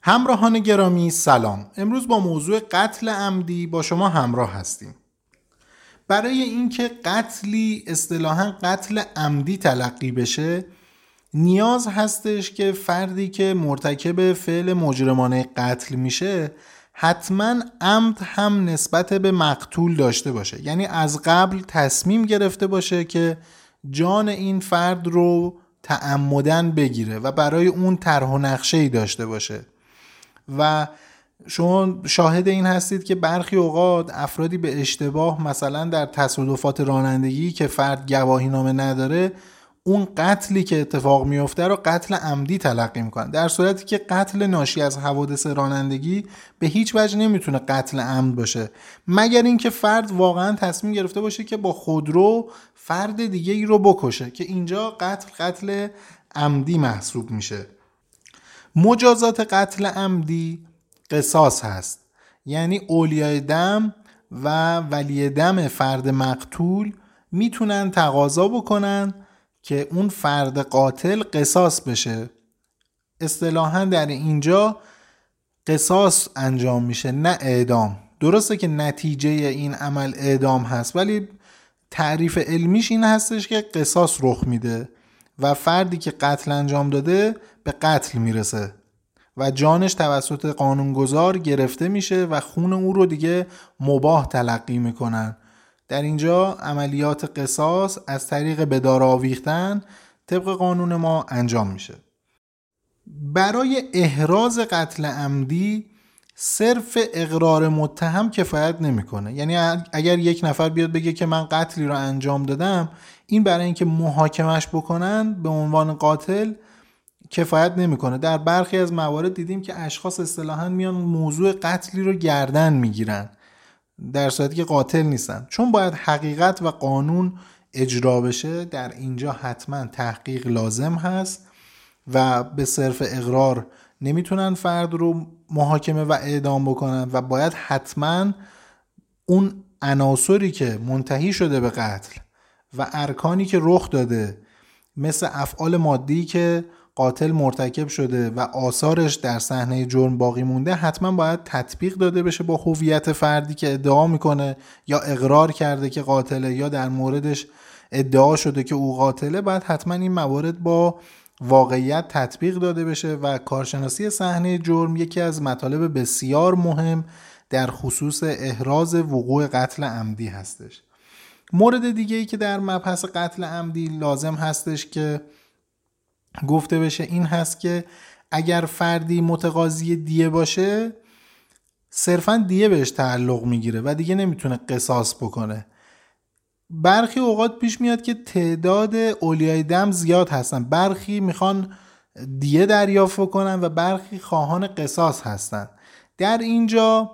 همراهان گرامی سلام. امروز با موضوع قتل عمدی با شما همراه هستیم. برای اینکه قتلی اصطلاحاً قتل عمدی تلقی بشه نیاز هستش که فردی که مرتکب فعل مجرمانه قتل میشه حتما عمد هم نسبت به مقتول داشته باشه، یعنی از قبل تصمیم گرفته باشه که جان این فرد رو تعمدن بگیره و برای اون طرح و نقشه‌ای داشته باشه. و شما شاهد این هستید که برخی اوقات افرادی به اشتباه مثلا در تصادفات رانندگی که فرد گواهینامه نداره اون قتلی که اتفاق میفته رو قتل عمدی تلقی میکنن، در صورتی که قتل ناشی از حوادث رانندگی به هیچ وجه نمیتونه قتل عمد باشه مگر اینکه فرد واقعا تصمیم گرفته باشه که با خودرو فرد دیگه ای رو بکشه، که اینجا قتل عمدی محسوب میشه. مجازات قتل عمدی قصاص هست، یعنی اولیای دم و ولی دم فرد مقتول میتونن تقاضا بکنن که اون فرد قاتل قصاص بشه. اصطلاحاً در اینجا قصاص انجام میشه نه اعدام. درسته که نتیجه این عمل اعدام هست ولی تعریف علمیش این هستش که قصاص رخ میده و فردی که قتل انجام داده به قتل میرسه و جانش توسط قانونگذار گرفته میشه و خون او رو دیگه مباح تلقی میکنن. در اینجا عملیات قصاص از طریق به دار آویختن طبق قانون ما انجام میشه. برای احراز قتل عمدی صرف اقرار متهم کفایت نمیکنه، یعنی اگر یک نفر بیاد بگه که من قتلی رو انجام دادم، این برای اینکه محاکمش بکنن به عنوان قاتل کفایت نمیکنه. در برخی از موارد دیدیم که اشخاص اصطلاحاً میان موضوع قتلی رو گردن میگیرن در صورتی که قاتل نیستن. چون باید حقیقت و قانون اجرا بشه، در اینجا حتما تحقیق لازم هست و به صرف اقرار نمیتونن فرد رو محاکمه و اعدام بکنن و باید حتما اون عناصری که منتهی شده به قتل و ارکانی که رخ داده مثل افعال مادی که قاتل مرتکب شده و آثارش در صحنه جرم باقی مونده حتما باید تطبیق داده بشه با هویت فردی که ادعا میکنه یا اقرار کرده که قاتله یا در موردش ادعا شده که او قاتله. باید حتما این موارد با واقعیت تطبیق داده بشه و کارشناسی صحنه جرم یکی از مطالب بسیار مهم در خصوص احراز وقوع قتل عمدی هستش. مورد دیگه‌ای که در مبحث قتل عمدی لازم هستش که گفته بشه این هست که اگر فردی متقاضی دیه باشه صرفاً دیه بهش تعلق میگیره و دیگه نمیتونه قصاص بکنه. برخی اوقات پیش میاد که تعداد اولیای دم زیاد هستن، برخی میخوان دیه دریافت کنن و برخی خواهان قصاص هستن. در اینجا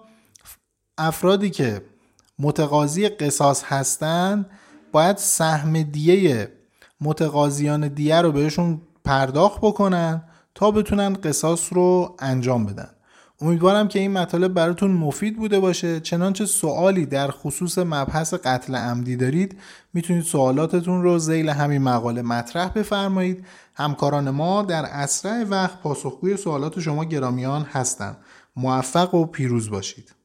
افرادی که متقاضی قصاص هستن باید سهم دیه متقاضیان دیه رو بهشون پرداخت بکنن تا بتونن قصاص رو انجام بدن. امیدوارم که این مطالب براتون مفید بوده باشه. چنانچه سوالی در خصوص مبحث قتل عمدی دارید میتونید سوالاتتون رو ذیل همین مقاله مطرح بفرمایید. همکاران ما در اسرع وقت پاسخگوی سوالات شما گرامیان هستند. موفق و پیروز باشید.